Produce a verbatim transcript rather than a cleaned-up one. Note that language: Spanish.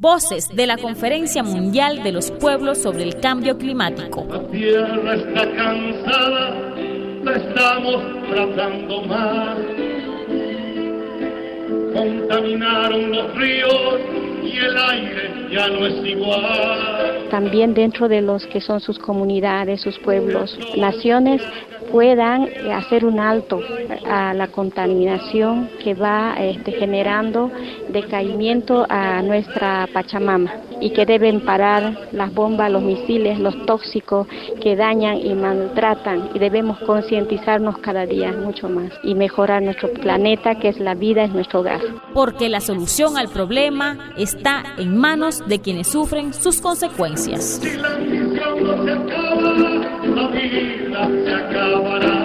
Voces de la Conferencia Mundial de los Pueblos sobre el Cambio Climático. La tierra está cansada, la estamos tratando mal. Contaminaron los ríos y el aire ya no es igual. También dentro de los que son sus comunidades, sus pueblos, naciones, puedan hacer un alto a la contaminación que va este, generando decaimiento a nuestra Pachamama y que deben parar las bombas, los misiles, los tóxicos que dañan y maltratan, y debemos concientizarnos cada día mucho más y mejorar nuestro planeta, que es la vida, es nuestro hogar. Porque la solución al problema está en manos de quienes sufren sus consecuencias. Si la ambición no se acaba, la vida se acabará.